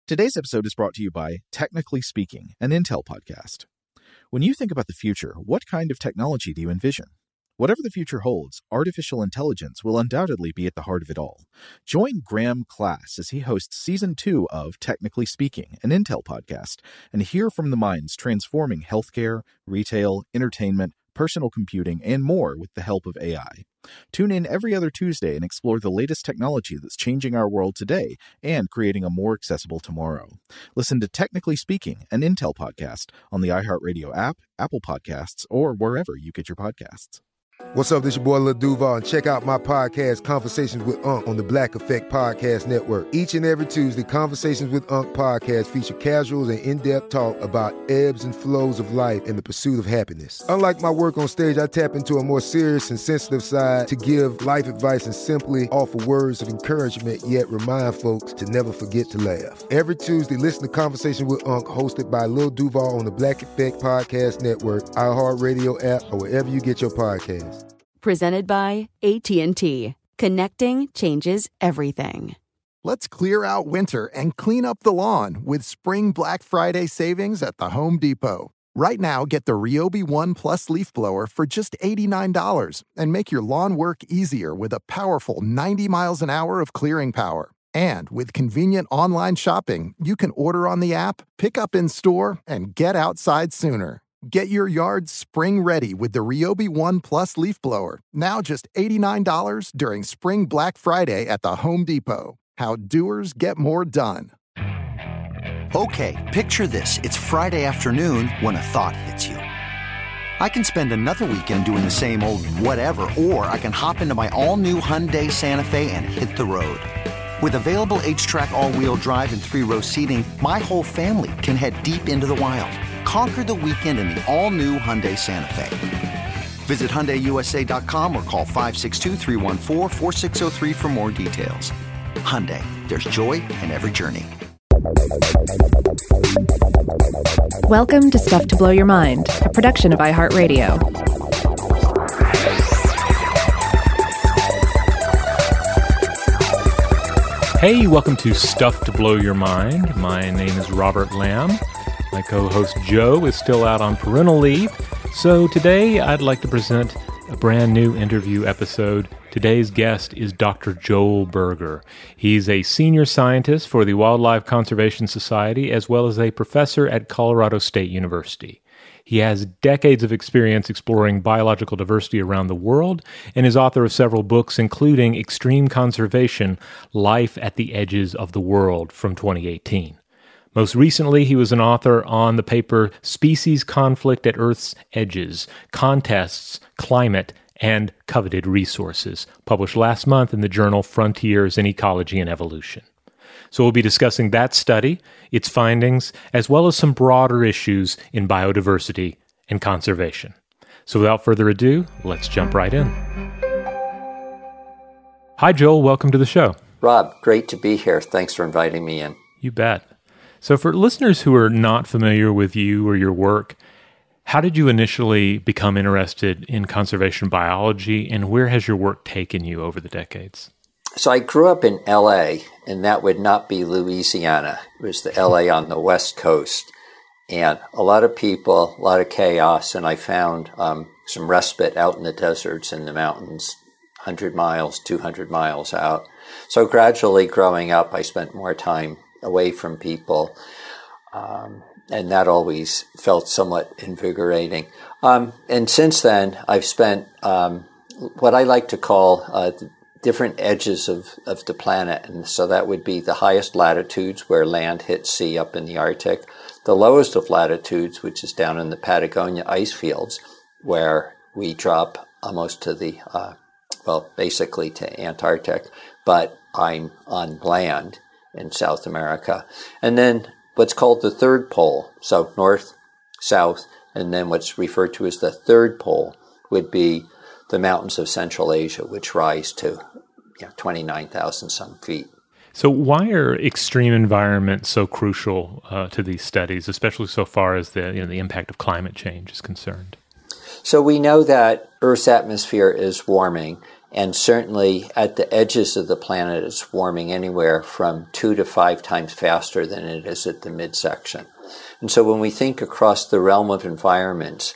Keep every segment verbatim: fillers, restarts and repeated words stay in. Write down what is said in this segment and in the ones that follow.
Today's episode is brought to you by Technically Speaking, an Intel podcast. When you think about the future, what kind of technology do you envision? Whatever the future holds, artificial intelligence will undoubtedly be at the heart of it all. Join Graham Class as he hosts Season two of Technically Speaking, an Intel podcast, and hear from the minds transforming healthcare, retail, entertainment, personal computing, and more with the help of A I. Tune in every other Tuesday and explore the latest technology that's changing our world today and creating a more accessible tomorrow. Listen to Technically Speaking, an Intel podcast on the iHeartRadio app, Apple Podcasts, or wherever you get your podcasts. What's up, this your boy Lil Duval, and check out my podcast, Conversations with Unc, on the Black Effect Podcast Network. Each and every Tuesday, Conversations with Unc podcast feature casuals and in-depth talk about ebbs and flows of life and the pursuit of happiness. Unlike my work on stage, I tap into a more serious and sensitive side to give life advice and simply offer words of encouragement, yet remind folks to never forget to laugh. Every Tuesday, listen to Conversations with Unc, hosted by Lil Duval on the Black Effect Podcast Network, iHeartRadio app, or wherever you get your podcasts. Presented by A T and T. Connecting changes everything. Let's clear out winter and clean up the lawn with Spring Black Friday savings at the Home Depot. Right now, get the Ryobi One Plus leaf blower for just eighty-nine dollars and make your lawn work easier with a powerful ninety miles an hour of clearing power. And with convenient online shopping, you can order on the app, pick up in store, and get outside sooner. Get your yard spring ready with the Ryobi One Plus leaf blower. Now just eighty-nine dollars during Spring Black Friday at the Home Depot. How doers get more done. Okay, picture this. It's Friday afternoon when a thought hits you. I can spend another weekend doing the same old whatever, or I can hop into my all-new Hyundai Santa Fe and hit the road. With available H-Track all-wheel drive and three-row seating, my whole family can head deep into the wild. Conquer the weekend in the all-new Hyundai Santa Fe. Visit Hyundai U S A dot com or call five six two, three one four, four six zero three for more details. Hyundai, there's joy in every journey. Welcome to Stuff to Blow Your Mind, a production of iHeartRadio. Hey, welcome to Stuff to Blow Your Mind. My name is Robert Lamb. My co-host Joe is still out on parental leave, so today I'd like to present a brand new interview episode. Today's guest is Doctor Joel Berger. He's a senior scientist for the Wildlife Conservation Society as well as a professor at Colorado State University. He has decades of experience exploring biological diversity around the world and is author of several books, including Extreme Conservation: Life at the Edges of the World from twenty eighteen. Most recently, he was an author on the paper Species Conflict at Earth's Edges: Contests, Climate, and Coveted Resources, published last month in the journal Frontiers in Ecology and Evolution. So we'll be discussing that study, its findings, as well as some broader issues in biodiversity and conservation. So without further ado, let's jump right in. Hi, Joel. Welcome to the show. Rob, great to be here. Thanks for inviting me in. You bet. So for listeners who are not familiar with you or your work, how did you initially become interested in conservation biology, and where has your work taken you over the decades? So I grew up in L A, and that would not be Louisiana. It was the L A on the West Coast. And a lot of people, a lot of chaos, and I found um, some respite out in the deserts and the mountains, one hundred miles, two hundred miles out. So gradually growing up, I spent more time away from people, um, and that always felt somewhat invigorating. Um, and since then, I've spent um, what I like to call uh, the different edges of, of the planet. And so that would be the highest latitudes where land hits sea up in the Arctic, the lowest of latitudes, which is down in the Patagonia ice fields, where we drop almost to the, uh, well, basically to Antarctic, but I'm on land in South America. And then what's called the third pole, so north, south, and then what's referred to as the third pole would be the mountains of Central Asia, which rise to you know, twenty-nine thousand some feet. So why are extreme environments so crucial uh, to these studies, especially so far as the, you know, the impact of climate change is concerned? So we know that Earth's atmosphere is warming, And certainly at the edges of the planet, it's warming anywhere from two to five times faster than it is at the midsection. And so when we think across the realm of environments,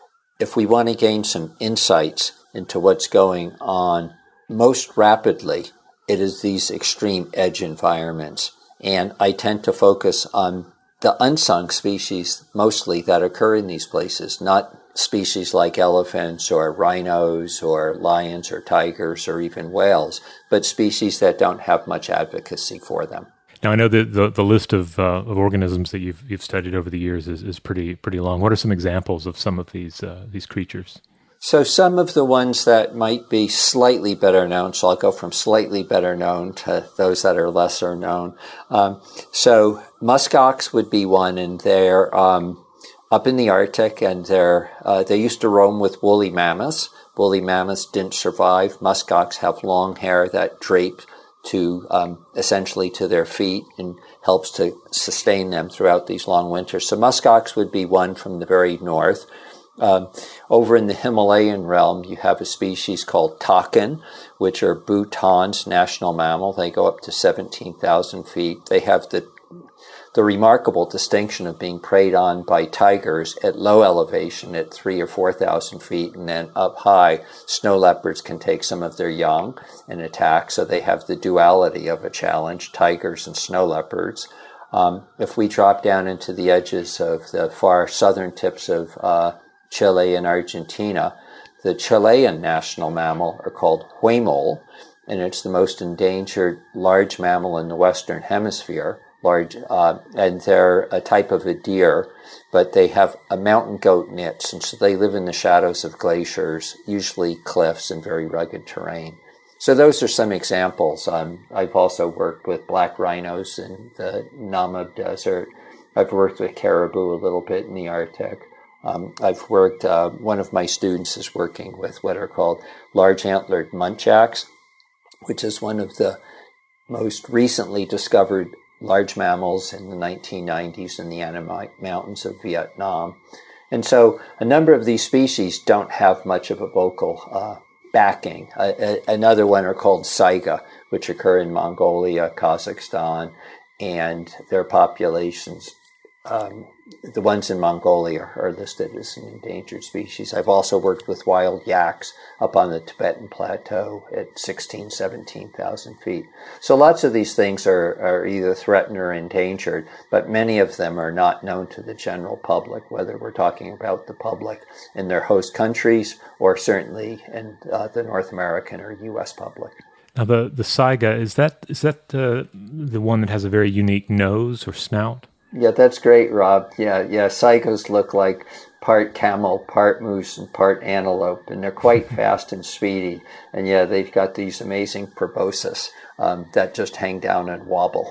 if we want to gain some insights into what's going on most rapidly, it is these extreme edge environments. And I tend to focus on the unsung species mostly that occur in these places, not species like elephants or rhinos or lions or tigers or even whales, but species that don't have much advocacy for them. Now, I know that the, the list of, uh, of organisms that you've you've studied over the years is, is pretty pretty long. What are some examples of some of these uh, these creatures? So some of the ones that might be slightly better known, so I'll go from slightly better known to those that are lesser known. Um, so muskox would be one, and they're um, up in the Arctic, and they're uh, they used to roam with woolly mammoths. Woolly mammoths didn't survive. Muskox have long hair that drape to um, essentially to their feet and helps to sustain them throughout these long winters. So muskox would be one from the very north. Um, over in the Himalayan realm, you have a species called takin, which are Bhutan's national mammal. They go up to seventeen thousand feet. They have the the remarkable distinction of being preyed on by tigers at low elevation at three or four thousand feet, and then up high, snow leopards can take some of their young and attack. So they have the duality of a challenge, tigers and snow leopards. Um, if we drop down into the edges of the far southern tips of uh, Chile and Argentina, the Chilean national mammal are called huemul, and it's the most endangered large mammal in the Western Hemisphere. Large, uh, and they're a type of a deer, but they have a mountain goat niche, and so they live in the shadows of glaciers, usually cliffs and very rugged terrain. So those are some examples. Um, I've also worked with black rhinos in the Namib Desert. I've worked with caribou a little bit in the Arctic. Um, I've worked, uh, one of my students is working with what are called large antlered muntjacs, which is one of the most recently discovered large mammals in the nineteen nineties in the Annamite Mountains of Vietnam. And so a number of these species don't have much of a vocal uh, backing. Uh, a, another one are called saiga, which occur in Mongolia, Kazakhstan, and their populations, um, the ones in Mongolia are listed as an endangered species. I've also worked with wild yaks up on the Tibetan Plateau at sixteen, seventeen thousand feet. So lots of these things are, are either threatened or endangered, but many of them are not known to the general public, whether we're talking about the public in their host countries or certainly in uh, the North American or U S public. Now, the, the saiga, is that is that the, the one that has a very unique nose or snout? Yeah, that's great, Rob. Yeah, yeah. Saigas look like part camel, part moose, and part antelope, and they're quite fast and speedy. And yeah, they've got these amazing proboscis um, that just hang down and wobble.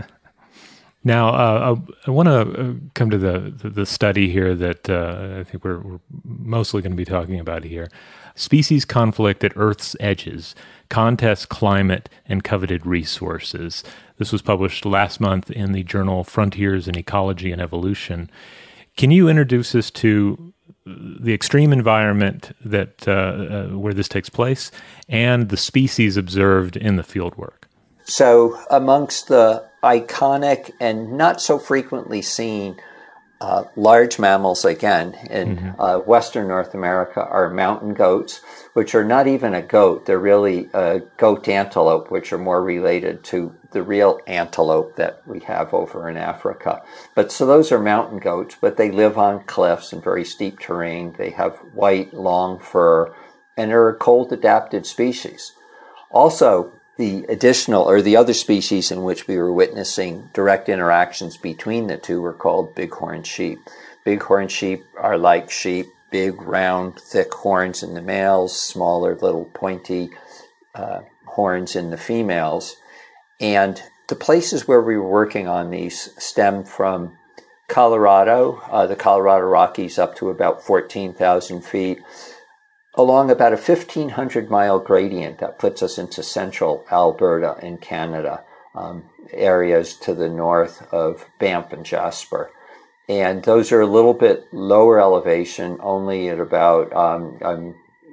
Now, uh, I, I want to come to the, the, the study here that uh, I think we're, we're mostly going to be talking about here. Species conflict at Earth's edges, contest climate and coveted resources. This was published last month in the journal Frontiers in Ecology and Evolution. Can you introduce us to the extreme environment that uh, uh, where this takes place and the species observed in the fieldwork? So amongst the iconic and not so frequently seen uh, large mammals, again, in mm-hmm. uh, Western North America are mountain goats, which are not even a goat. They're really a goat antelope, which are more related to the real antelope that we have over in Africa. But so those are mountain goats, but they live on cliffs and very steep terrain. They have white, long fur, and they're a cold-adapted species. Also, the additional, or the other species in which we were witnessing direct interactions between the two were called bighorn sheep. Bighorn sheep are like sheep, big, round, thick horns in the males, smaller, little pointy uh, horns in the females. And the places where we were working on these stem from Colorado, uh, the Colorado Rockies up to about fourteen thousand feet, along about a fifteen hundred mile gradient that puts us into central Alberta in Canada, um, areas to the north of Banff and Jasper. And those are a little bit lower elevation, only at about, um, I'm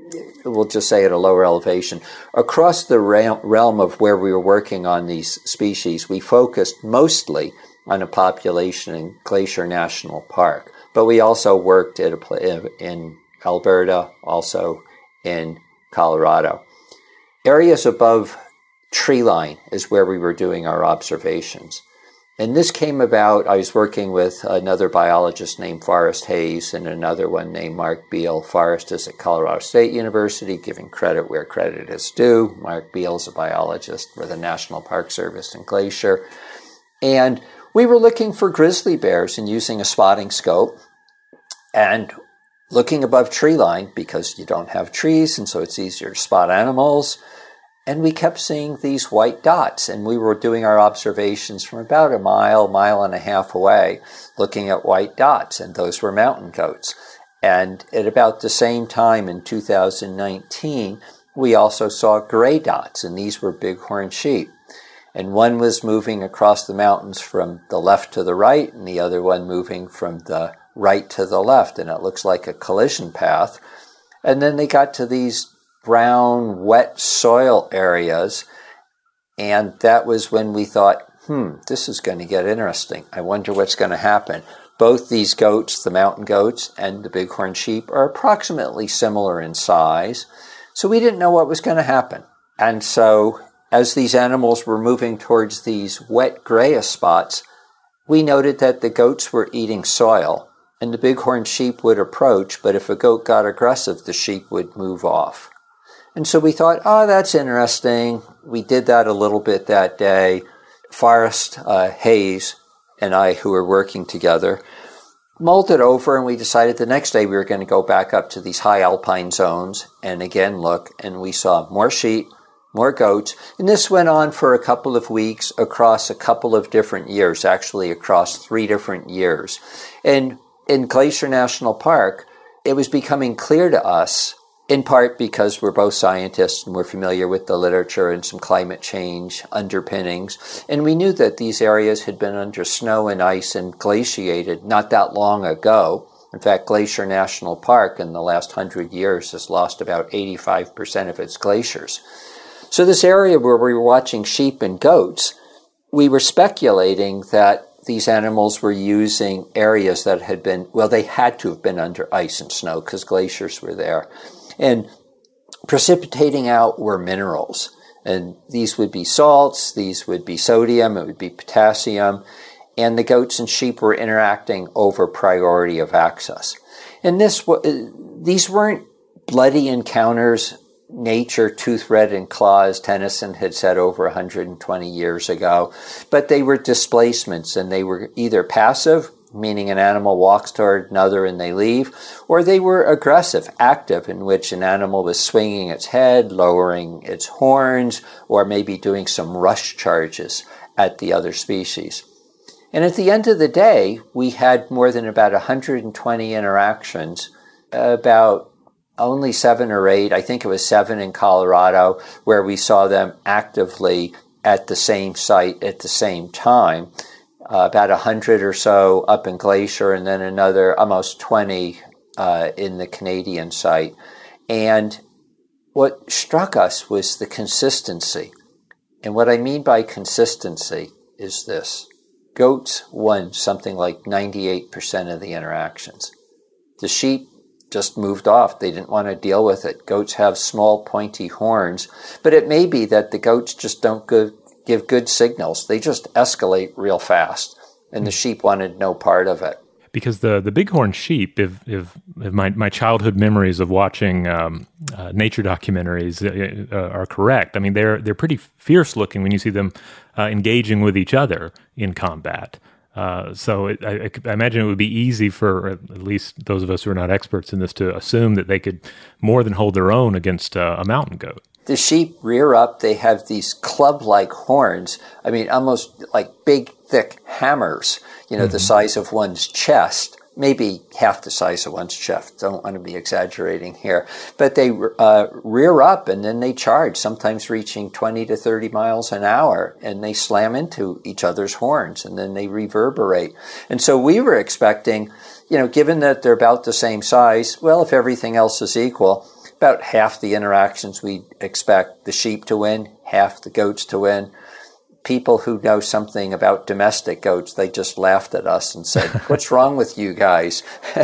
we'll just say at a lower elevation. Across the realm of where we were working on these species, we focused mostly on a population in Glacier National Park, but we also worked at a, in Alberta, also in Colorado. Areas above tree line is where we were doing our observations. And this came about, I was working with another biologist named Forrest Hayes and another one named Mark Beal. Forrest is at Colorado State University, giving credit where credit is due. Mark Beal is a biologist for the National Park Service in Glacier. And we were looking for grizzly bears and using a spotting scope and looking above tree line because you don't have trees and so it's easier to spot animals. And we kept seeing these white dots, and we were doing our observations from about a mile, mile and a half away, looking at white dots, and those were mountain goats. And at about the same time in two thousand nineteen, we also saw gray dots, and these were bighorn sheep. And one was moving across the mountains from the left to the right, and the other one moving from the right to the left, and it looks like a collision path. And then they got to these brown, wet soil areas, and that was when we thought, hmm, this is going to get interesting. I wonder what's going to happen. Both these goats, the mountain goats and the bighorn sheep, are approximately similar in size, so we didn't know what was going to happen. And so as these animals were moving towards these wet grayish spots, we noted that the goats were eating soil, and the bighorn sheep would approach, but if a goat got aggressive, the sheep would move off. And so we thought, oh, that's interesting. We did that a little bit that day. Forrest uh, Hayes and I, who were working together, mulled it over, and we decided the next day we were going to go back up to these high alpine zones and again look, and we saw more sheep, more goats. And this went on for a couple of weeks across a couple of different years, actually across three different years. And in Glacier National Park, it was becoming clear to us, in part because we're both scientists and we're familiar with the literature and some climate change underpinnings. And we knew that these areas had been under snow and ice and glaciated not that long ago. In fact, Glacier National Park in the last hundred years has lost about eighty-five percent of its glaciers. So this area where we were watching sheep and goats, we were speculating that these animals were using areas that had been, well, they had to have been under ice and snow because glaciers were there. And precipitating out were minerals. And these would be salts, these would be sodium, it would be potassium. And the goats and sheep were interacting over priority of access. And this, these weren't bloody encounters, nature, tooth, red, and claws, Tennyson had said over one hundred twenty years ago. But they were displacements, and they were either passive, meaning an animal walks toward another and they leave, or they were aggressive, active, in which an animal was swinging its head, lowering its horns, or maybe doing some rush charges at the other species. And at the end of the day, we had more than about one hundred twenty interactions, about only seven or eight, I think it was seven in Colorado, where we saw them actively at the same site at the same time. Uh, about one hundred or so up in Glacier, and then another almost twenty uh, in the Canadian site. And what struck us was the consistency. And what I mean by consistency is this. Goats won something like ninety-eight percent of the interactions. The sheep just moved off. They didn't want to deal with it. Goats have small, pointy horns, but it may be that the goats just don't go give good signals. They just escalate real fast, and the sheep wanted no part of it. Because the, the bighorn sheep, if, if, if my, my childhood memories of watching um, uh, nature documentaries uh, uh, are correct, I mean, they're they're pretty fierce looking when you see them uh, engaging with each other in combat. Uh, so it, I, I imagine it would be easy for at least those of us who are not experts in this to assume that they could more than hold their own against uh, a mountain goat. The sheep rear up. They have these club-like horns. I mean, almost like big, thick hammers, you know, mm-hmm. the size of one's chest, maybe half the size of one's chest. Don't want to be exaggerating here. But they uh, rear up and then they charge, sometimes reaching twenty to thirty miles an hour, and they slam into each other's horns, and then they reverberate. And so we were expecting, you know, given that they're about the same size, well, if everything else is equal, about half the interactions we expect the sheep to win, half the goats to win. People who know something about domestic goats, they just laughed at us and said, what's wrong with you guys?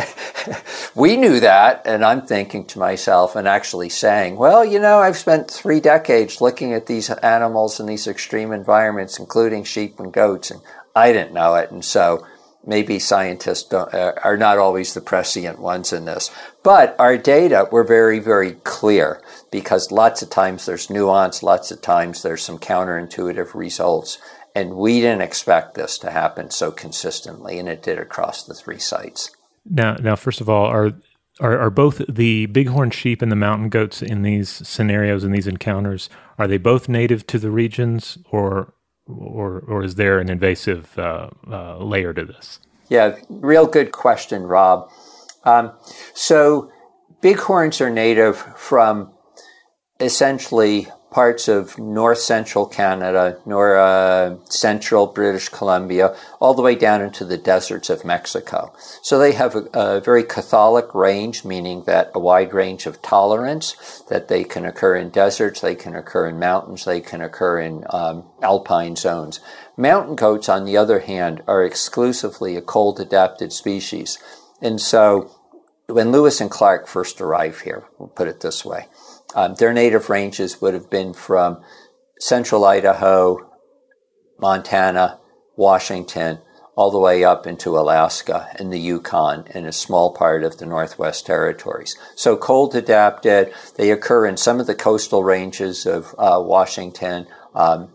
We knew that, and I'm thinking to myself and actually saying, well, you know, I've spent three decades looking at these animals in these extreme environments, including sheep and goats, and I didn't know it. And so maybe scientists don't, uh, are not always the prescient ones in this. But our data were very, very clear, because lots of times there's nuance, lots of times there's some counterintuitive results. And we didn't expect this to happen so consistently, and it did across the three sites. Now, now, first of all, are, are are both the bighorn sheep and the mountain goats in these scenarios, in these encounters, are they both native to the regions, or or or is there an invasive uh, uh, layer to this? Yeah, real good question, Rob. Um, so bighorns are native from essentially parts of north central Canada, north uh, central British Columbia, all the way down into the deserts of Mexico. So they have a, a very Catholic range, meaning that a wide range of tolerance, that they can occur in deserts, they can occur in mountains, they can occur in um, alpine zones. Mountain goats, on the other hand, are exclusively a cold-adapted species. And so when Lewis and Clark first arrived here, we'll put it this way, Um, their native ranges would have been from central Idaho, Montana, Washington, all the way up into Alaska and the Yukon and a small part of the Northwest Territories. So cold adapted, they occur in some of the coastal ranges of uh, Washington um,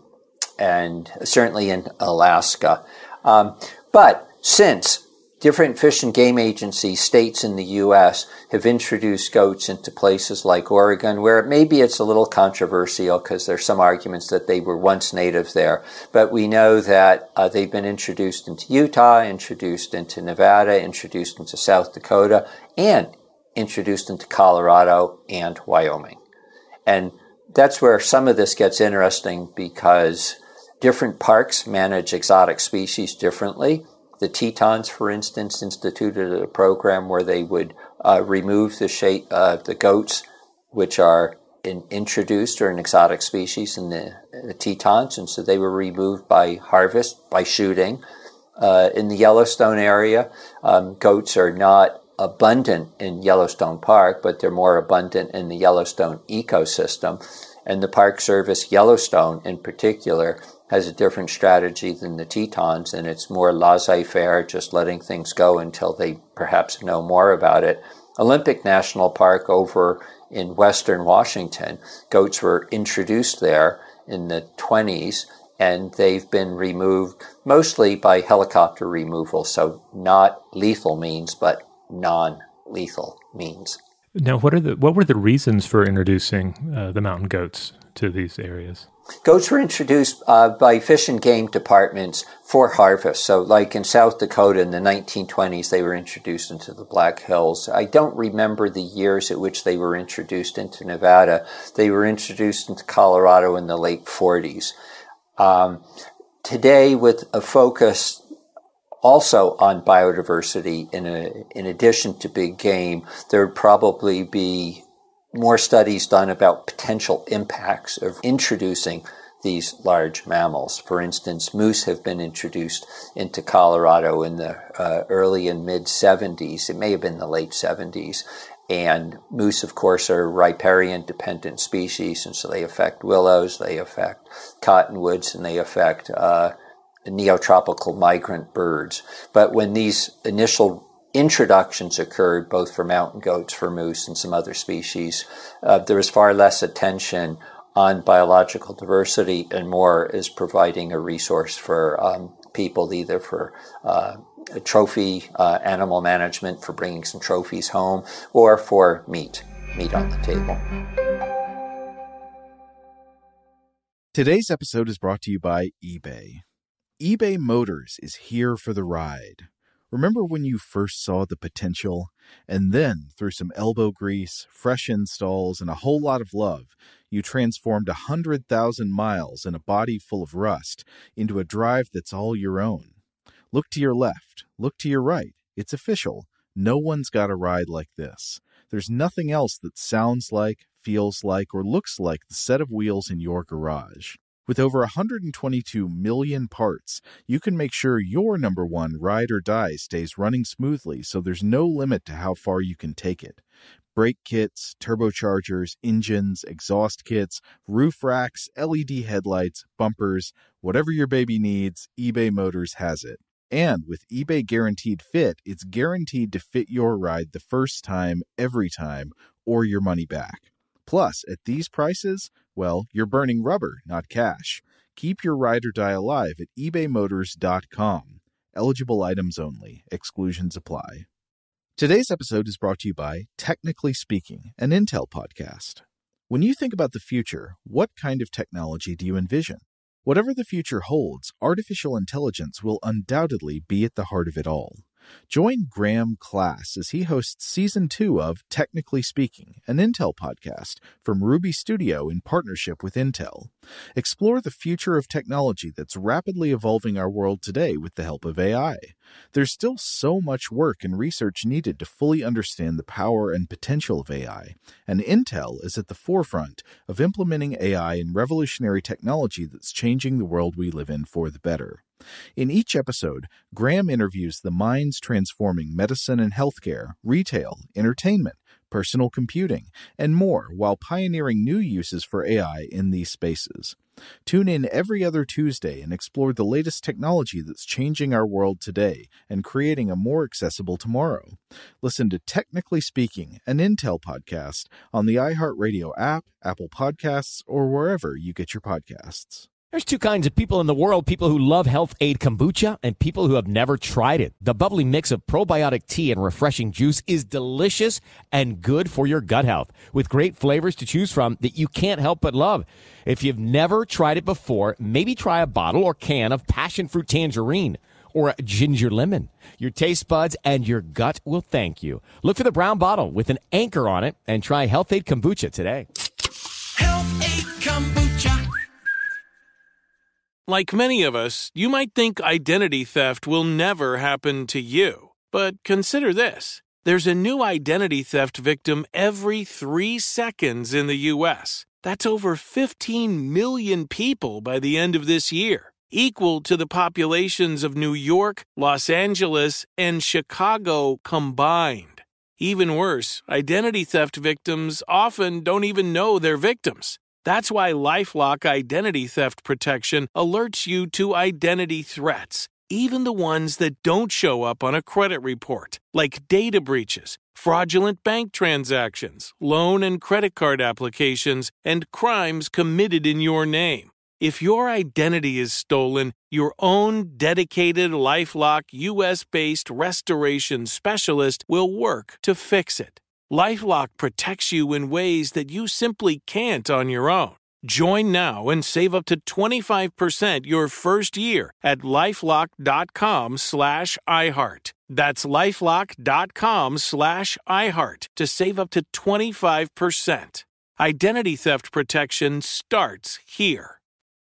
and certainly in Alaska. Um, but since different Fish and Game Agency states in the U S have introduced goats into places like Oregon, where maybe it's a little controversial because there's some arguments that they were once native there. But we know that uh, they've been introduced into Utah, introduced into Nevada, introduced into South Dakota, and introduced into Colorado and Wyoming. And that's where some of this gets interesting, because different parks manage exotic species differently. The Tetons, for instance, instituted a program where they would uh, remove the shape, uh, the goats, which are in, introduced or an exotic species in the, the Tetons, and so they were removed by harvest, by shooting. Uh, in the Yellowstone area, um, goats are not abundant in Yellowstone Park, but they're more abundant in the Yellowstone ecosystem. And the Park Service, Yellowstone in particular, has a different strategy than the Tetons, and it's more laissez-faire, just letting things go until they perhaps know more about it. Olympic National Park over in western Washington, goats were introduced there in the twenties, and they've been removed mostly by helicopter removal, so not lethal means, but non-lethal means. Now, what are the what were the reasons for introducing uh, the mountain goats to these areas? Goats were introduced uh, by Fish and Game departments for harvest. So like in South Dakota in the nineteen twenties, they were introduced into the Black Hills. I don't remember the years at which they were introduced into Nevada. They were introduced into Colorado in the late forties. Um, today, with a focus also on biodiversity, in, a, in addition to big game, there would probably be more studies done about potential impacts of introducing these large mammals. For instance, moose have been introduced into Colorado in the uh, early and mid-seventies. It may have been the late seventies. And moose, of course, are riparian-dependent species, and so they affect willows, they affect cottonwoods, and they affect uh, neotropical migrant birds. But when these initial introductions occurred, both for mountain goats, for moose, and some other species, uh, there was far less attention on biological diversity and more as providing a resource for um, people, either for uh, a trophy uh, animal management, for bringing some trophies home, or for meat, meat on the table. Today's episode is brought to you by eBay. eBay Motors is here for the ride. Remember when you first saw the potential? And then, through some elbow grease, fresh installs, and a whole lot of love, you transformed one hundred thousand miles and a body full of rust into a drive that's all your own. Look to your left. Look to your right. It's official. No one's got a ride like this. There's nothing else that sounds like, feels like, or looks like the set of wheels in your garage. With over one hundred twenty-two million parts, you can make sure your number one ride or die stays running smoothly so there's no limit to how far you can take it. Brake kits, turbochargers, engines, exhaust kits, roof racks, L E D headlights, bumpers, whatever your baby needs, eBay Motors has it. And with eBay Guaranteed Fit, it's guaranteed to fit your ride the first time, every time, or your money back. Plus, at these prices, well, you're burning rubber, not cash. Keep your ride or die alive at ebay motors dot com. Eligible items only. Exclusions apply. Today's episode is brought to you by Technically Speaking, an Intel podcast. When you think about the future, what kind of technology do you envision? Whatever the future holds, artificial intelligence will undoubtedly be at the heart of it all. Join Graham Class as he hosts Season two of Technically Speaking, an Intel podcast from Ruby Studio in partnership with Intel. Explore the future of technology that's rapidly evolving our world today with the help of A I. There's still so much work and research needed to fully understand the power and potential of A I, and Intel is at the forefront of implementing A I in revolutionary technology that's changing the world we live in for the better. In each episode, Graham interviews the minds transforming medicine and healthcare, retail, entertainment, personal computing, and more while pioneering new uses for A I in these spaces. Tune in every other Tuesday and explore the latest technology that's changing our world today and creating a more accessible tomorrow. Listen to Technically Speaking, an Intel podcast on the iHeartRadio app, Apple Podcasts, or wherever you get your podcasts. There's two kinds of people in the world, people who love Health Aid Kombucha and people who have never tried it. The bubbly mix of probiotic tea and refreshing juice is delicious and good for your gut health, with great flavors to choose from that you can't help but love. If you've never tried it before, maybe try a bottle or can of passion fruit tangerine or a ginger lemon. Your taste buds and your gut will thank you. Look for the brown bottle with an anchor on it and try Health Aid Kombucha today. Health Aid Kombucha. Like many of us, you might think identity theft will never happen to you. But consider this. There's a new identity theft victim every three seconds in the U S. That's over fifteen million people by the end of this year, equal to the populations of New York, Los Angeles, and Chicago combined. Even worse, identity theft victims often don't even know they're victims. That's why LifeLock Identity Theft Protection alerts you to identity threats, even the ones that don't show up on a credit report, like data breaches, fraudulent bank transactions, loan and credit card applications, and crimes committed in your name. If your identity is stolen, your own dedicated LifeLock U S-based restoration specialist will work to fix it. LifeLock protects you in ways that you simply can't on your own. Join now and save up to twenty-five percent your first year at LifeLock.com slash iHeart. That's LifeLock.com slash iHeart to save up to twenty-five percent. Identity theft protection starts here.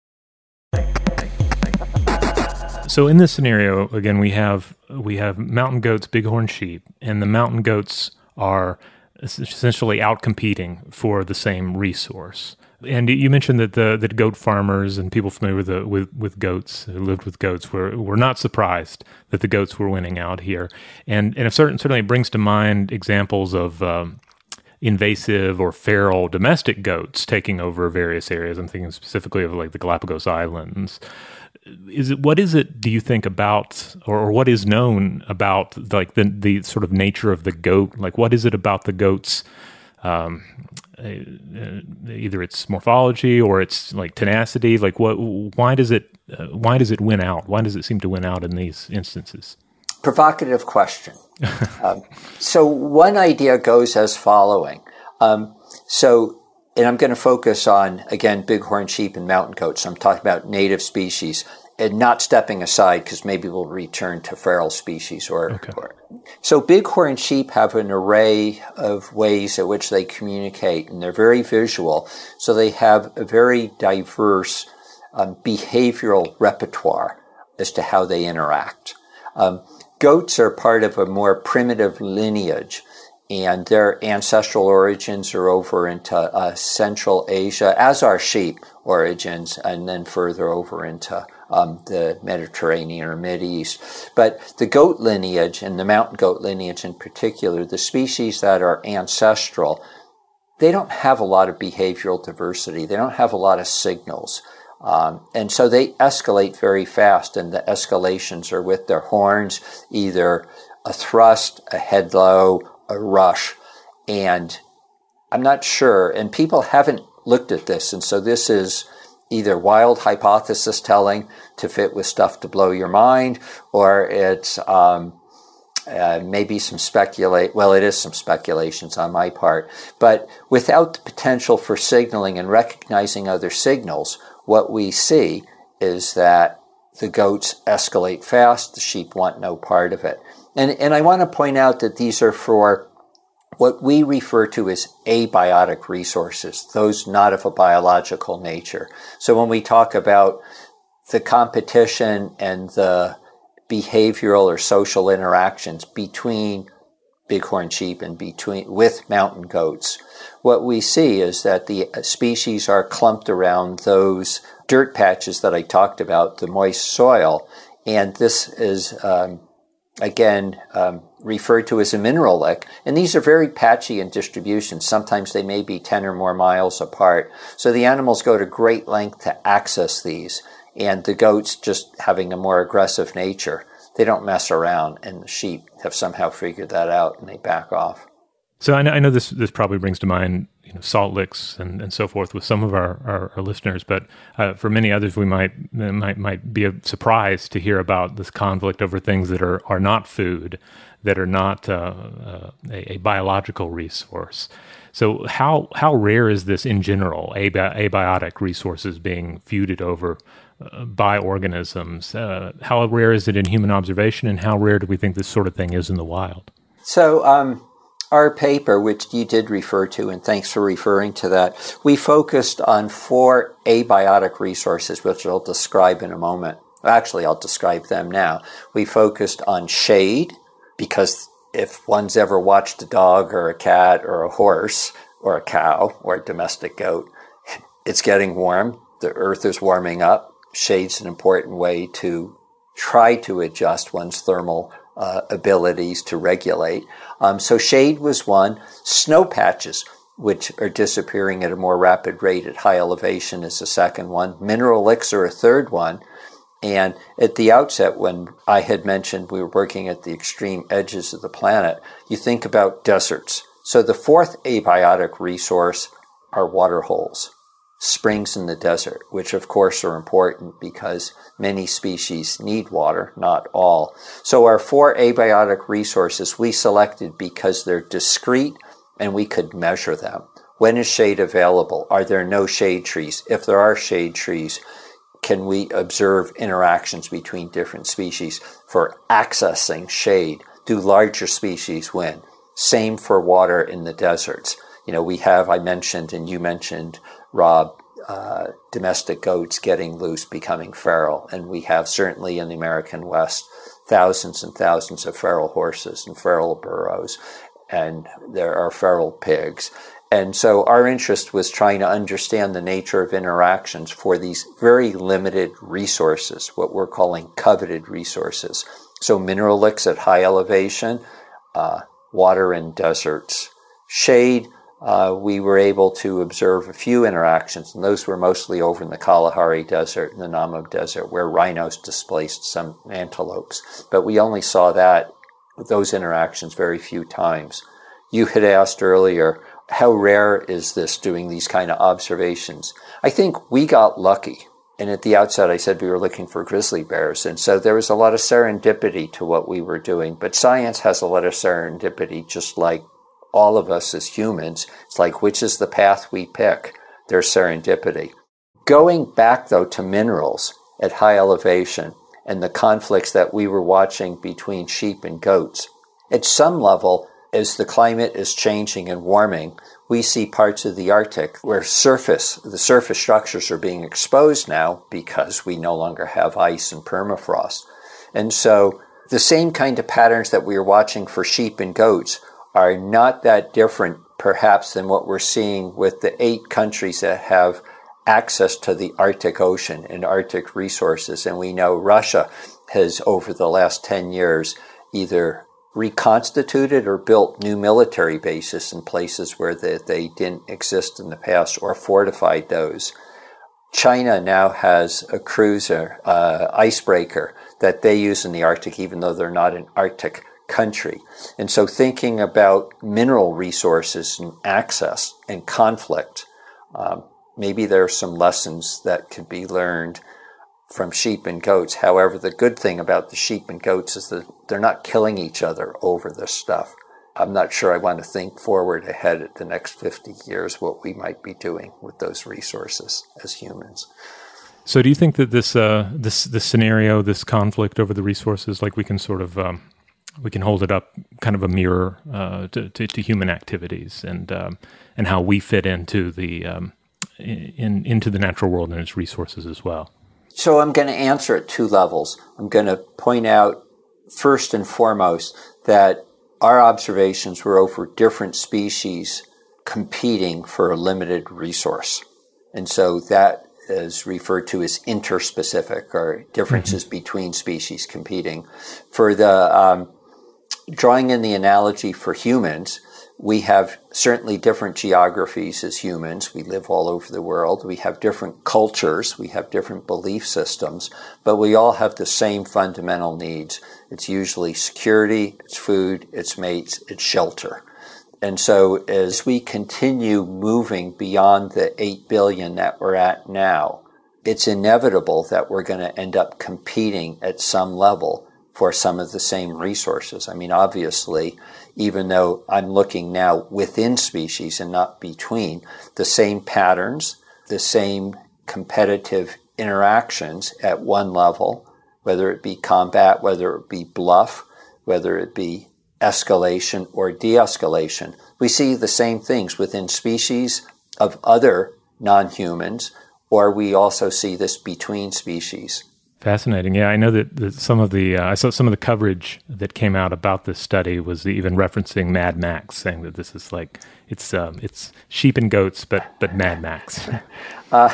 So in this scenario, again, we have we have mountain goats, bighorn sheep, and the mountain goats are essentially out-competing for the same resource. And you mentioned that the that goat farmers and people familiar with the, with, with goats, who lived with goats, were were not surprised that the goats were winning out here. And and it certain, certainly brings to mind examples of um, invasive or feral domestic goats taking over various areas. I'm thinking specifically of like the Galapagos Islands. Is it what is it do you think about, or, or what is known about like the the sort of nature of the goat? Like what is it about the goats, um, uh, either its morphology or its like tenacity? Like what? Why does it? Uh, why does it win out? Why does it seem to win out in these instances? Provocative question. um, so one idea goes as following. Um, so. And I'm going to focus on, again, bighorn sheep and mountain goats. So I'm talking about native species and not stepping aside because maybe we'll return to feral species. Or, okay. or So bighorn sheep have an array of ways at which they communicate, and they're very visual. So they have a very diverse um, behavioral repertoire as to how they interact. Um, goats are part of a more primitive lineage. and their ancestral origins are over into uh, Central Asia, as are sheep origins, and then further over into um, the Mediterranean or Mideast. But the goat lineage, and the mountain goat lineage in particular, the species that are ancestral, they don't have a lot of behavioral diversity. They don't have a lot of signals. Um, and so they escalate very fast, and the escalations are with their horns, either a thrust, a head low, a rush. And I'm not sure, and people haven't looked at this, and so this is either wild hypothesis telling to fit with Stuff to Blow Your Mind, or it's um, uh, maybe some speculate. Well, it is some speculations on my part. But without the potential for signaling and recognizing other signals, what we see is that the goats escalate fast, the sheep want no part of it. And, and I want to point out that these are for what we refer to as abiotic resources, those not of a biological nature. So when we talk about the competition and the behavioral or social interactions between bighorn sheep and between with mountain goats, what we see is that the species are clumped around those dirt patches that I talked about, the moist soil, and this is um, again um, referred to as a mineral lick, and these are very patchy in distribution. Sometimes they may be ten or more miles apart. So the animals go to great length to access these, and the goats, just having a more aggressive nature, they don't mess around, and the sheep have somehow figured that out, and they back off. So I know, I know this this probably brings to mind, you know, salt licks and, and so forth with some of our, our, our listeners, but uh, for many others, we might might might be a surprise to hear about this conflict over things that are, are not food, that are not uh, uh, a, a biological resource. So how how rare is this in general, abi- abiotic resources being feuded over uh, by organisms? Uh, how rare is it in human observation, and how rare do we think this sort of thing is in the wild? So um, our paper, which you did refer to, and thanks for referring to that, we focused on four abiotic resources, which I'll describe in a moment. Actually, I'll describe them now. We focused on shade, because if one's ever watched a dog or a cat or a horse or a cow or a domestic goat, it's getting warm. The earth is warming up. Shade's an important way to try to adjust one's thermal uh, abilities to regulate. Um, so shade was one. Snow patches, which are disappearing at a more rapid rate at high elevation, is the second one. Mineral licks are a third one. And at the outset, when I had mentioned we were working at the extreme edges of the planet, you think about deserts. So the fourth abiotic resource are water holes, springs in the desert, which of course are important because many species need water, not all. So our four abiotic resources we selected because they're discrete and we could measure them. When is shade available? Are there no shade trees? If there are shade trees, can we observe interactions between different species for accessing shade? Do larger species win? Same for water in the deserts. You know, we have, I mentioned, and you mentioned, Rob, uh, domestic goats getting loose, becoming feral. And we have, certainly in the American West, thousands and thousands of feral horses and feral burros. And there are feral pigs. And so our interest was trying to understand the nature of interactions for these very limited resources, what we're calling coveted resources. So mineral licks at high elevation, uh, water in deserts. Shade, uh, we were able to observe a few interactions, and those were mostly over in the Kalahari Desert and the Namib Desert, where rhinos displaced some antelopes. But we only saw that, those interactions, very few times. You had asked earlier, how rare is this, doing these kind of observations? I think we got lucky. And at the outset, I said we were looking for grizzly bears. And so there was a lot of serendipity to what we were doing. But science has a lot of serendipity, just like all of us as humans. It's like, which is the path we pick? There's serendipity. Going back, though, to minerals at high elevation and the conflicts that we were watching between sheep and goats, at some level, as the climate is changing and warming, we see parts of the Arctic where surface, the surface structures are being exposed now because we no longer have ice and permafrost. And so the same kind of patterns that we are watching for sheep and goats are not that different, perhaps, than what we're seeing with the eight countries that have access to the Arctic Ocean and Arctic resources. And we know Russia has, over the last ten years, either reconstituted or built new military bases in places where they, they didn't exist in the past, or fortified those. China now has a cruiser, uh, icebreaker, that they use in the Arctic, even though they're not an Arctic country. And so thinking about mineral resources and access and conflict, um, maybe there are some lessons that could be learned from sheep and goats. However, the good thing about the sheep and goats is that they're not killing each other over this stuff. I'm not sure I want to think forward ahead at the next fifty years what we might be doing with those resources as humans. So do you think that this uh, this this scenario, this conflict over the resources, like we can sort of um, we can hold it up kind of a mirror uh, to, to, to human activities and um, and how we fit into the um, in into the natural world and its resources as well? So I'm going to answer at two levels. I'm going to point out first and foremost that our observations were over different species competing for a limited resource. And so that is referred to as interspecific, or differences mm-hmm. between species competing. For the um, drawing in the analogy for humans, we have certainly different geographies as humans. We live all over the world. We have different cultures. We have different belief systems, but we all have the same fundamental needs. It's usually security, it's food, it's mates, it's shelter. And so as we continue moving beyond the eight billion that we're at now, it's inevitable that we're going to end up competing at some level for some of the same resources. I mean, obviously, even though I'm looking now within species and not between, the same patterns, the same competitive interactions at one level, whether it be combat, whether it be bluff, whether it be escalation or de-escalation. We see the same things within species of other non-humans, or we also see this between species. Fascinating. Yeah, I know that, that some of the, uh, I saw some of the coverage that came out about this study was even referencing Mad Max, saying that this is like, it's um, it's sheep and goats, but but Mad Max. uh,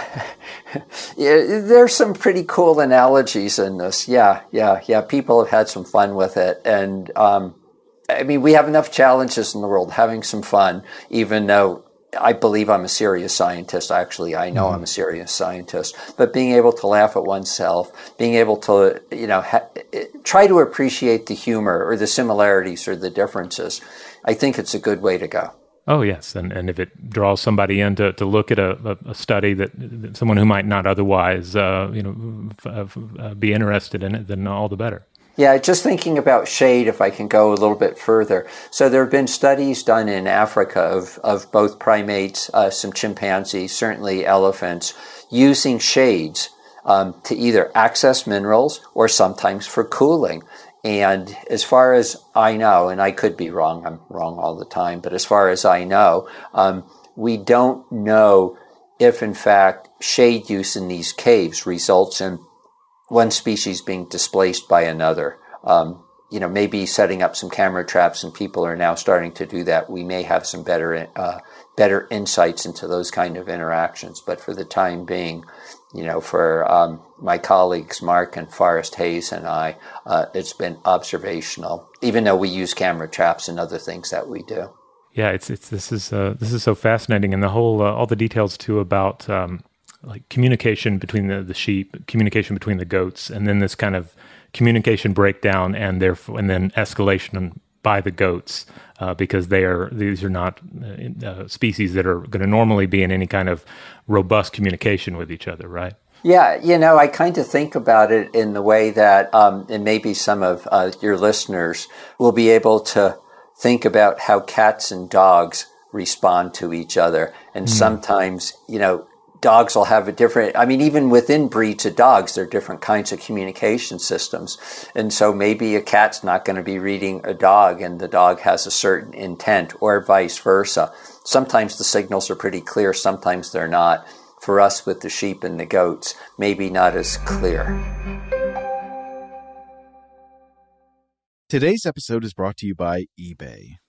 yeah, there's some pretty cool analogies in this. Yeah, yeah, yeah. People have had some fun with it. And um, I mean, we have enough challenges in the world, having some fun, even though I believe I'm a serious scientist. Actually, I know mm-hmm. I'm a serious scientist. But being able to laugh at oneself, being able to, you know, ha- try to appreciate the humor or the similarities or the differences, I think it's a good way to go. Oh, yes. And and if it draws somebody in to, to look at a, a, a study that, that someone who might not otherwise, uh, you know, f- f- be interested in it, then all the better. Yeah, just thinking about shade, if I can go a little bit further. So there have been studies done in Africa of, of both primates, uh, some chimpanzees, certainly elephants, using shades um, to either access minerals or sometimes for cooling. And as far as I know, and I could be wrong, I'm wrong all the time, but as far as I know, um, we don't know if, in fact, shade use in these caves results in one species being displaced by another. Um, you know, maybe setting up some camera traps, and people are now starting to do that. We may have some better, uh, better insights into those kind of interactions. But for the time being, you know, for um, my colleagues Mark and Forrest Hayes and I, uh, it's been observational. Even though we use camera traps and other things that we do. Yeah, it's it's this is uh, this is so fascinating, and the whole uh, all the details too about. Um, like communication between the, the sheep, communication between the goats, and then this kind of communication breakdown and therefore, and then escalation by the goats, uh, because they are, these are not uh, species that are going to normally be in any kind of robust communication with each other, right? Yeah, you know, I kind of think about it in the way that, um, and maybe some of uh, your listeners will be able to think about how cats and dogs respond to each other. And mm. sometimes, you know, dogs will have a different, I mean, even within breeds of dogs, there are different kinds of communication systems. And so maybe a cat's not going to be reading a dog and the dog has a certain intent, or vice versa. Sometimes the signals are pretty clear, sometimes they're not. For us with the sheep and the goats, maybe not as clear. Today's episode is brought to you by eBay.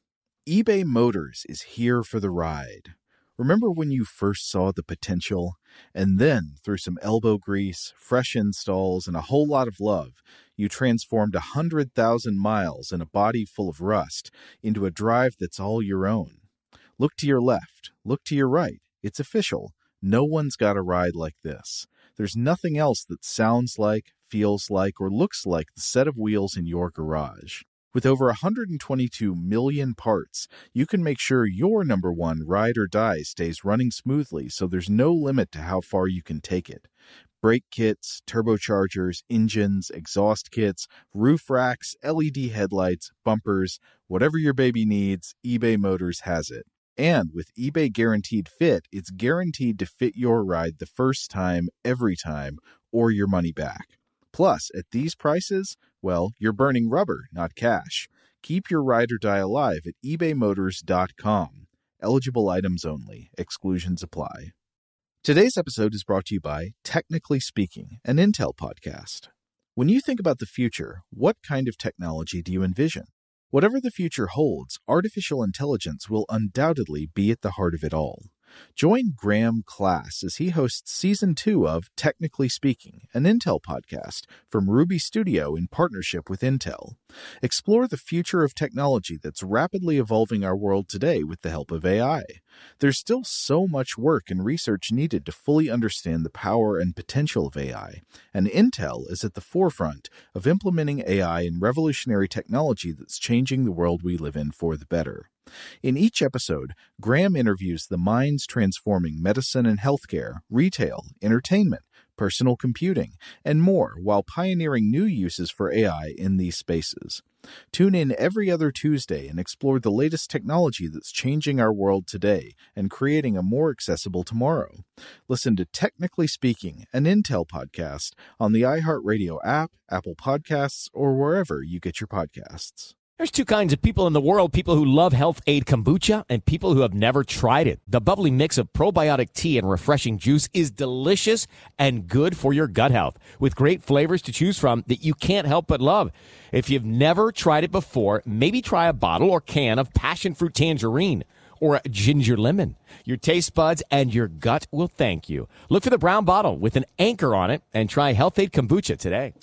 eBay Motors is here for the ride. Remember when you first saw the potential? And then, through some elbow grease, fresh installs, and a whole lot of love, you transformed one hundred thousand miles and a body full of rust into a drive that's all your own. Look to your left. Look to your right. It's official. No one's got a ride like this. There's nothing else that sounds like, feels like, or looks like the set of wheels in your garage. With over one hundred twenty-two million parts, you can make sure your number one ride or die stays running smoothly, so there's no limit to how far you can take it. Brake kits, turbochargers, engines, exhaust kits, roof racks, L E D headlights, bumpers, whatever your baby needs, eBay Motors has it. And with eBay Guaranteed Fit, it's guaranteed to fit your ride the first time, every time, or your money back. Plus, at these prices, well, you're burning rubber, not cash. Keep your ride or die alive at ebay motors dot com. Eligible items only. Exclusions apply. Today's episode is brought to you by Technically Speaking, an Intel podcast. When you think about the future, what kind of technology do you envision? Whatever the future holds, artificial intelligence will undoubtedly be at the heart of it all. Join Graham Class as he hosts Season two of Technically Speaking, an Intel podcast from Ruby Studio in partnership with Intel. Explore the future of technology that's rapidly evolving our world today with the help of A I. There's still so much work and research needed to fully understand the power and potential of A I, and Intel is at the forefront of implementing A I in revolutionary technology that's changing the world we live in for the better. In each episode, Graham interviews the minds transforming medicine and healthcare, retail, entertainment, personal computing, and more while pioneering new uses for A I in these spaces. Tune in every other Tuesday and explore the latest technology that's changing our world today and creating a more accessible tomorrow. Listen to Technically Speaking, an Intel podcast on the iHeartRadio app, Apple Podcasts, or wherever you get your podcasts. There's two kinds of people in the world, people who love Health Aid Kombucha and people who have never tried it. The bubbly mix of probiotic tea and refreshing juice is delicious and good for your gut health, with great flavors to choose from that you can't help but love. If you've never tried it before, maybe try a bottle or can of passion fruit tangerine or a ginger lemon. Your taste buds and your gut will thank you. Look for the brown bottle with an anchor on it and try Health Aid Kombucha today.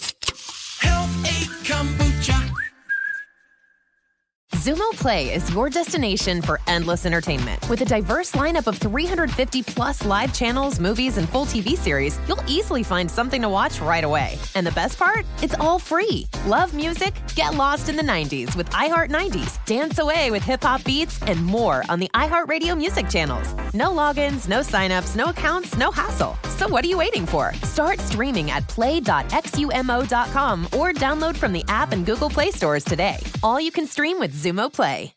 Health Aid Kombucha. Xumo Play is your destination for endless entertainment. With a diverse lineup of three hundred fifty plus live channels, movies, and full T V series, you'll easily find something to watch right away. And the best part? It's all free. Love music? Get lost in the nineties with iHeart nineties. Dance away with hip-hop beats and more on the iHeartRadio music channels. No logins, no signups, no accounts, no hassle. So what are you waiting for? Start streaming at play dot xumo dot com or download from the app and Google Play stores today. All you can stream with Xumo Play.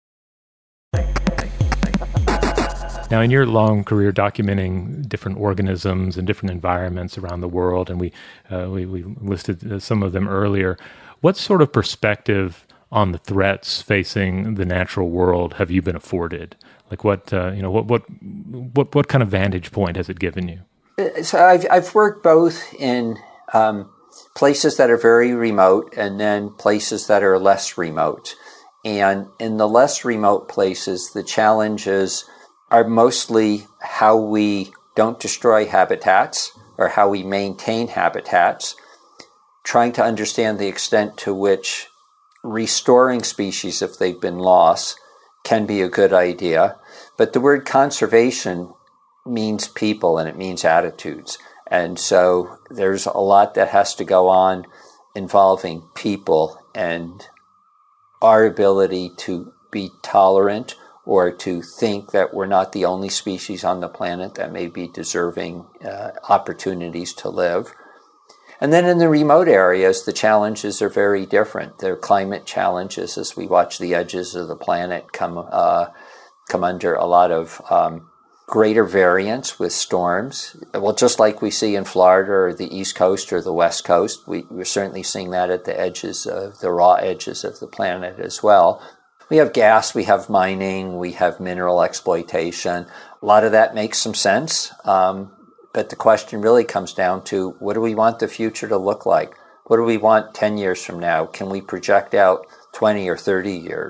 Now, in your long career documenting different organisms and different environments around the world, and we uh, we, we listed some of them earlier, what sort of perspective on the threats facing the natural world have you been afforded? Like, what uh, you know, what what what what kind of vantage point has it given you? So I've I've worked both in um, places that are very remote and then places that are less remote. And in the less remote places, the challenges are mostly how we don't destroy habitats or how we maintain habitats, trying to understand the extent to which restoring species, if they've been lost, can be a good idea. But the word conservation means people and it means attitudes. And so there's a lot that has to go on involving people and our ability to be tolerant or to think that we're not the only species on the planet that may be deserving uh, opportunities to live. And then in the remote areas, the challenges are very different. There are climate challenges as we watch the edges of the planet come uh, come under a lot of um, greater variance with storms. Well, just like we see in Florida or the East Coast or the West Coast, we, we're certainly seeing that at the edges of the raw edges of the planet as well. We have gas, we have mining, we have mineral exploitation. A lot of that makes some sense, um, but the question really comes down to, what do we want the future to look like? What do we want ten years from now? Can we project out twenty or thirty years?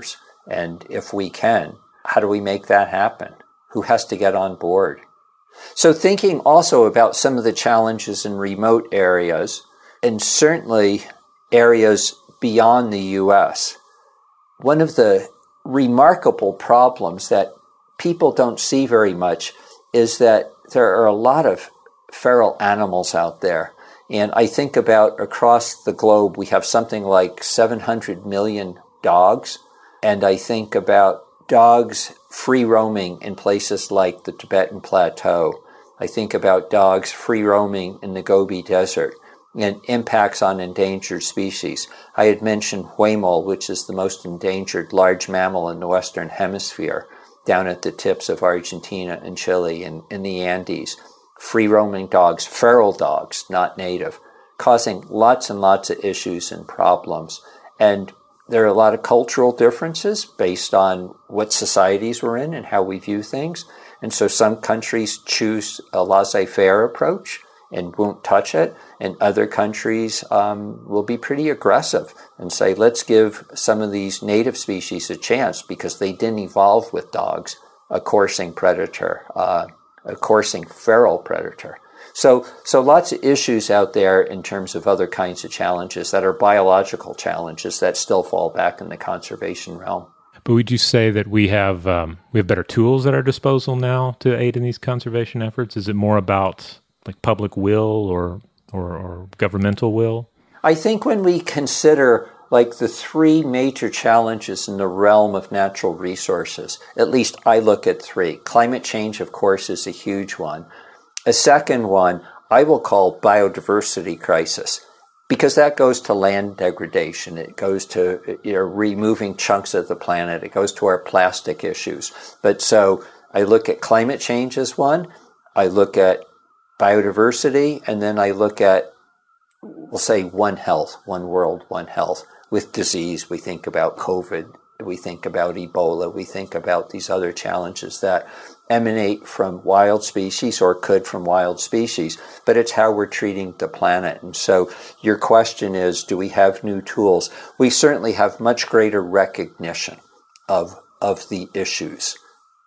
And if we can, how do we make that happen? Who has to get on board? So thinking also about some of the challenges in remote areas, and certainly areas beyond the U S. One of the remarkable problems that people don't see very much is that there are a lot of feral animals out there. And I think about across the globe, we have something like seven hundred million dogs. And I think about dogs free roaming in places like the Tibetan Plateau. I think about dogs free roaming in the Gobi Desert and impacts on endangered species. I had mentioned huemul, which is the most endangered large mammal in the Western Hemisphere, down at the tips of Argentina and Chile and in the Andes. Free roaming dogs, feral dogs, not native, causing lots and lots of issues and problems. And there are a lot of cultural differences based on what societies we're in and how we view things. And so some countries choose a laissez-faire approach and won't touch it. And other countries um, will be pretty aggressive and say, let's give some of these native species a chance because they didn't evolve with dogs, a coursing predator, uh, a coursing feral predator. So, so lots of issues out there in terms of other kinds of challenges that are biological challenges that still fall back in the conservation realm. But would you say that we have um, we have better tools at our disposal now to aid in these conservation efforts? Is it more about like public will or or, or governmental will? I think when we consider like the three major challenges in the realm of natural resources, at least I look at three. Climate change, of course, is a huge one. A second one I will call biodiversity crisis, because that goes to land degradation. It goes to, you know, removing chunks of the planet. It goes to our plastic issues. But so I look at climate change as one. I look at biodiversity, and then I look at, we'll say, One Health, One World, One Health. With disease, we think about COVID, we think about Ebola, we think about these other challenges that emanate from wild species or could from wild species, but it's how we're treating the planet. And so your question is, do we have new tools? We certainly have much greater recognition of, of the issues.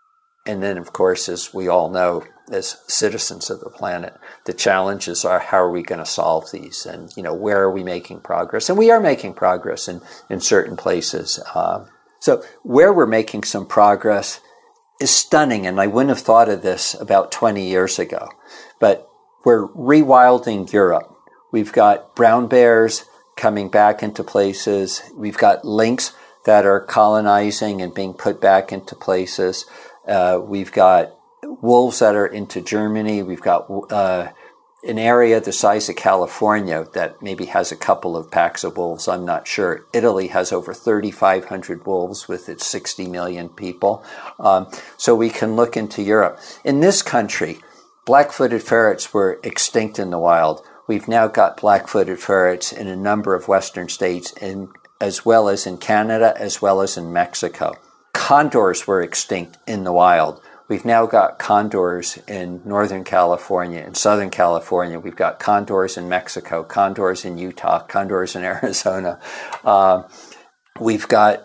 And then, of course, as we all know, as citizens of the planet, the challenges are how are we going to solve these, and you know, where are we making progress? And we are making progress in, in certain places. Uh, so where we're making some progress is stunning, and I wouldn't have thought of this about twenty years ago. But we're rewilding Europe. We've got brown bears coming back into places. We've got lynx that are colonizing and being put back into places. Uh, we've got wolves that are into Germany. We've got uh, an area the size of California that maybe has a couple of packs of wolves. I'm not sure. Italy has over thirty-five hundred wolves with its sixty million people. Um, so we can look into Europe. In this country, black-footed ferrets were extinct in the wild. We've now got black-footed ferrets in a number of Western states, in, as well as in Canada, as well as in Mexico. Condors were extinct in the wild. We've now got condors in Northern California, in Southern California. We've got condors in Mexico, condors in Utah, condors in Arizona. Uh, we've got,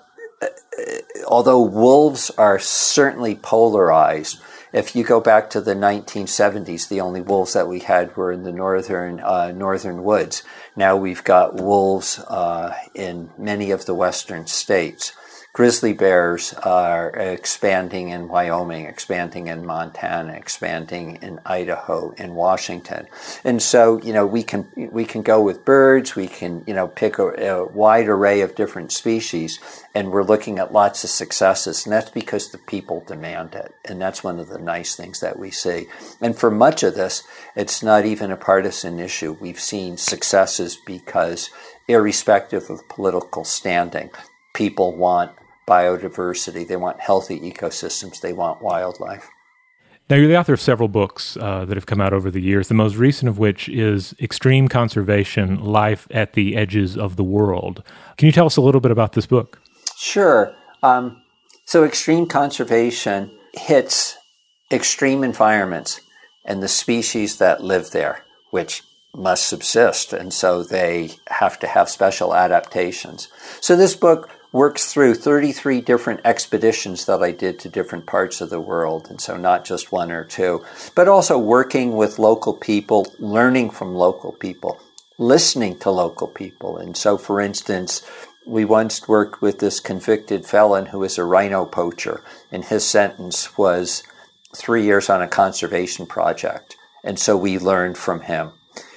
although wolves are certainly polarized, if you go back to the nineteen seventies, the only wolves that we had were in the northern uh, northern woods. Now we've got wolves uh, in many of the western states. Grizzly bears are expanding in Wyoming, expanding in Montana, expanding in Idaho, in Washington. And so, you know, we can we can go with birds, we can, you know, pick a, a wide array of different species, and we're looking at lots of successes, and that's because the people demand it. And that's one of the nice things that we see. And for much of this, it's not even a partisan issue. We've seen successes because, irrespective of political standing, people want biodiversity, they want healthy ecosystems, they want wildlife. Now, you're the author of several books uh, that have come out over the years, the most recent of which is Extreme Conservation, Life at the Edges of the World. Can you tell us a little bit about this book? Sure. Um, so extreme conservation hits extreme environments and the species that live there, which must subsist, and so they have to have special adaptations. So this book works through thirty-three different expeditions that I did to different parts of the world, and so not just one or two, but also working with local people, learning from local people, listening to local people. And so, for instance, we once worked with this convicted felon who was a rhino poacher, and his sentence was three years on a conservation project. And so we learned from him.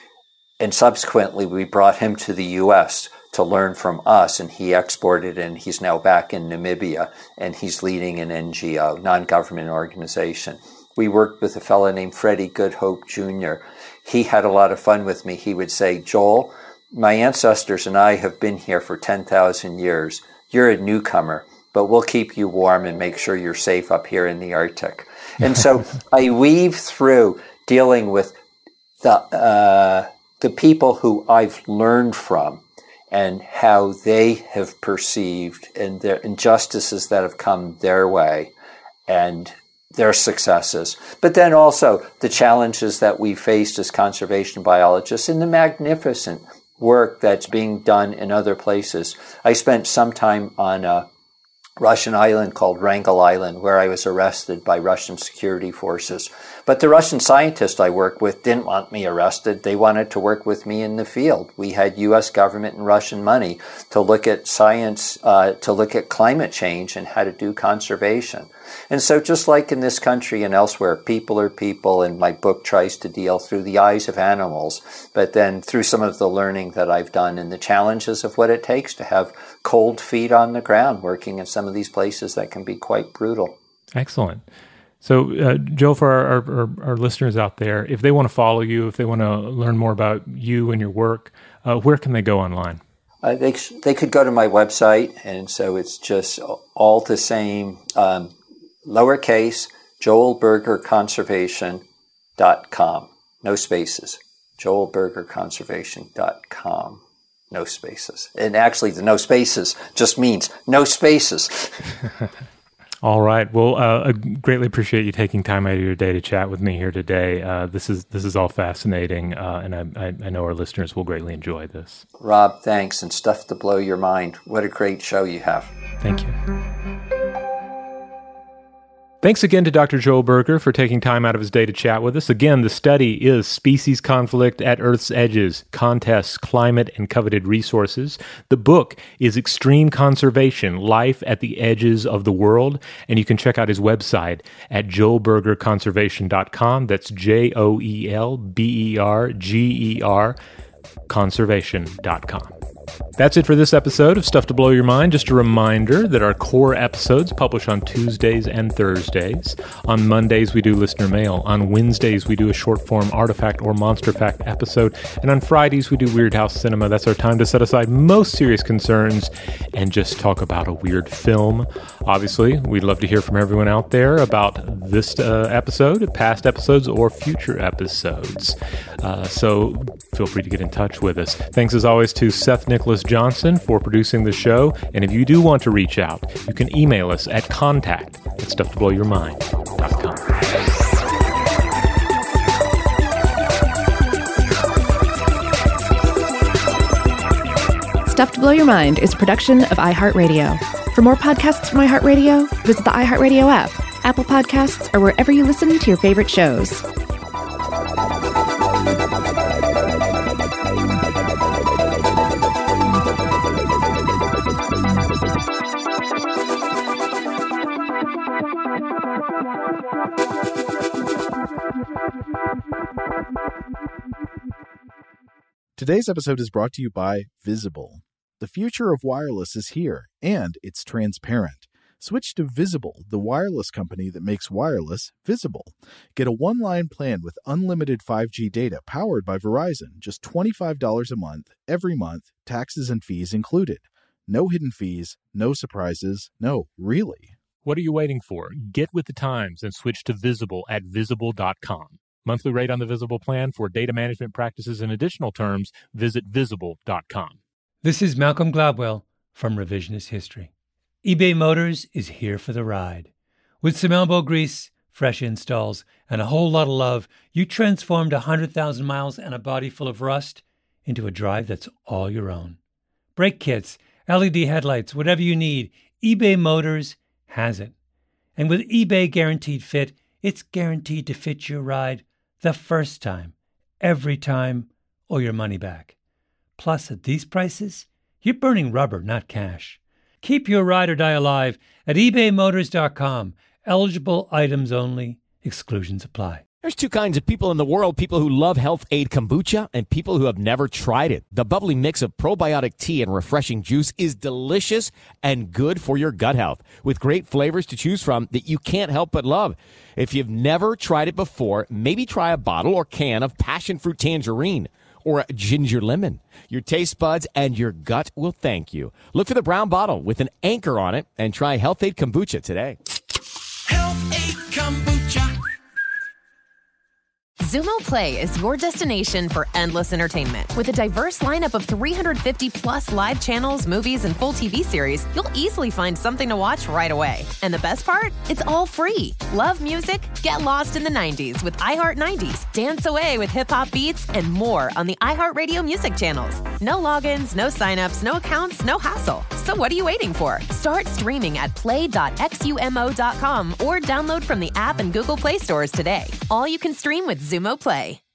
And subsequently, we brought him to the U S to learn from us, and he exported, and he's now back in Namibia, and he's leading an N G O, non-government organization. We worked with a fellow named Freddie Goodhope Junior He had a lot of fun with me. He would say, Joel, my ancestors and I have been here for ten thousand years. You're a newcomer, but we'll keep you warm and make sure you're safe up here in the Arctic. And so I weave through dealing with the uh, the people who I've learned from and how they have perceived and their injustices that have come their way and their successes. But then also the challenges that we faced as conservation biologists and the magnificent work that's being done in other places. I spent some time on a Russian island called Wrangel Island, where I was arrested by Russian security forces. But the Russian scientists I worked with didn't want me arrested. They wanted to work with me in the field. We had U S government and Russian money to look at science, uh, to look at climate change and how to do conservation. And so just like in this country and elsewhere, people are people, and my book tries to deal through the eyes of animals, but then through some of the learning that I've done and the challenges of what it takes to have cold feet on the ground working in some of these places that can be quite brutal. Excellent. So, uh, Joe, for our, our, our listeners out there, if they want to follow you, if they want to learn more about you and your work, uh, where can they go online? Uh, they they could go to my website, and so it's just all the same, um, lowercase, joel berger conservation dot com. No spaces. joel berger conservation dot com. No spaces. And actually, the no spaces just means no spaces. All right. Well, uh, I greatly appreciate you taking time out of your day to chat with me here today. Uh, this is this is all fascinating, uh, and I, I, I know our listeners will greatly enjoy this. Rob, thanks, and stuff to blow your mind. What a great show you have. Thank you. Thanks again to Doctor Joel Berger for taking time out of his day to chat with us. Again, the study is Species Conflict at Earth's Edges, Contests, Climate, and Coveted Resources. The book is Extreme Conservation, Life at the Edges of the World, and you can check out his website at joel berger conservation dot com. That's J O E L B E R G E R conservation dot com. That's it for this episode of Stuff to Blow Your Mind. Just a reminder that our core episodes publish on Tuesdays and Thursdays. On Mondays, we do listener mail. On Wednesdays, we do a short-form artifact or monster fact episode. And on Fridays, we do Weird House Cinema. That's our time to set aside most serious concerns and just talk about a weird film. Obviously, we'd love to hear from everyone out there about this uh, episode, past episodes, or future episodes. Uh, so feel free to get in touch with us. Thanks as always to Seth Nicholas Johnson for producing the show. And if you do want to reach out, you can email us at contact at stuff to blow your mind dot com. Stuff to Blow Your Mind is a production of iHeartRadio. For more podcasts from iHeartRadio, visit the iHeartRadio app, Apple Podcasts, or wherever you listen to your favorite shows. Today's episode is brought to you by Visible. The future of wireless is here, and it's transparent. Switch to Visible, the wireless company that makes wireless visible. Get a one-line plan with unlimited five G data powered by Verizon, just twenty-five dollars a month, every month, taxes and fees included. No hidden fees, no surprises, no, really. What are you waiting for? Get with the times and switch to Visible at visible dot com. Monthly rate on the Visible plan for data management practices and additional terms, visit visible dot com. This is Malcolm Gladwell from Revisionist History. eBay Motors is here for the ride. With some elbow grease, fresh installs, and a whole lot of love, you transformed one hundred thousand miles and a body full of rust into a drive that's all your own. Brake kits L E D headlights, whatever you need, eBay Motors has it. And with eBay Guaranteed Fit, it's guaranteed to fit your ride the first time, every time, or your money back. Plus, at these prices, you're burning rubber, not cash. Keep your ride or die alive at ebay motors dot com. Eligible items only. Exclusions apply. There's two kinds of people in the world, people who love Health Aid Kombucha and people who have never tried it. The bubbly mix of probiotic tea and refreshing juice is delicious and good for your gut health, with great flavors to choose from that you can't help but love. If you've never tried it before, maybe try a bottle or can of passion fruit tangerine or a ginger lemon. Your taste buds and your gut will thank you. Look for the brown bottle with an anchor on it and try Health Aid Kombucha today. Health Aid Kombucha. Zumo Play is your destination for endless entertainment. With a diverse lineup of three hundred fifty plus live channels, movies, and full T V series, you'll easily find something to watch right away. And the best part? It's all free. Love music? Get lost in the nineties with iHeart nineties. Dance away with hip-hop beats and more on the iHeartRadio music channels. No logins, no signups, no accounts, no hassle. So what are you waiting for? Start streaming at play dot xumo dot com or download from the app and Google Play stores today. All you can stream with Zumo Play.